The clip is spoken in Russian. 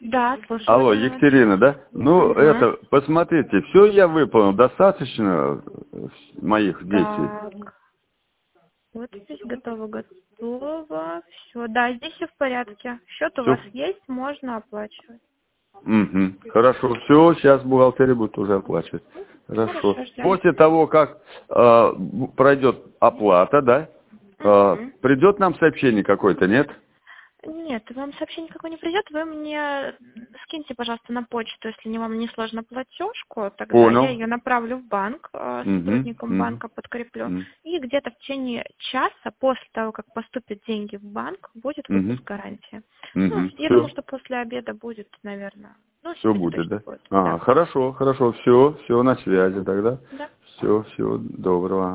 Да, слушаю. Алло, Екатерина, да? Ну, это, посмотрите, все я выполнил, достаточно моих действий. Так. Вот здесь готово. Все, да, здесь все в порядке. Счет у Все. вас есть, можно оплачивать. Угу. Хорошо, все, сейчас бухгалтерия будет уже оплачивать. Хорошо. Хорошо, ждем. После того, как пройдет оплата, да, придет нам сообщение какое-то, нет? Нет, вам сообщение какое не придет, вы мне скиньте, пожалуйста, на почту, если вам не сложно, платежку, тогда я Понял. ее направлю в банк, сотрудникам банка подкреплю, и где-то в течение часа после того, как поступят деньги в банк, будет выпуск гарантии. Ну, я думаю, что после обеда будет, наверное. Ну, Все сегодня будет, точно да? будет. Ага, Да. хорошо, все на связи тогда. Да. Все, всего доброго.